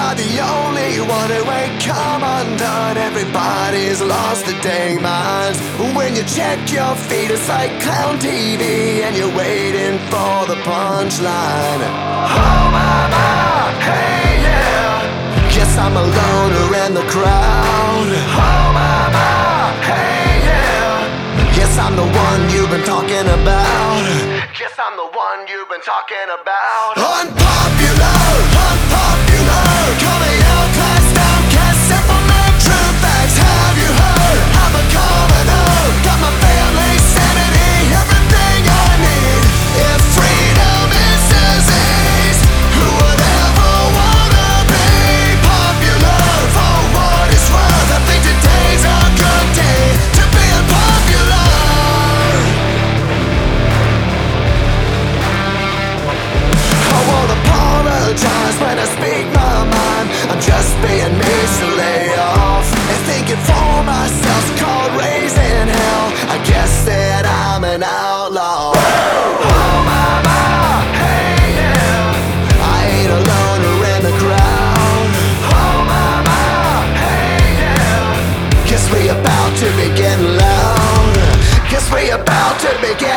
not the only one who ain't come undone. Everybody's lost their dang minds. When you check your feet, it's like clown TV, and you're waiting for the punchline. Oh mama, hey yeah, guess I'm a loner in the crowd. Oh mama, hey yeah, guess I'm the one you've been talking about. Guess I'm the one you've been talking about. Unpopular, unpopular, coming out class down, cast simple man, true facts. Have you heard? I'm a commoner, got my family sanity, everything I need. If freedom is disease, who would ever wanna be popular? For what it's worth, I think today's a good day to be unpopular. I won't apologize when I speak my mind. I'm just being made to lay off and thinking for myself, called raising hell. I guess that I'm an outlaw. Oh mama, hey yeah, I ain't a loner in the crowd. Oh mama, hey yeah, guess we about to be getting loud. Guess we about to be getting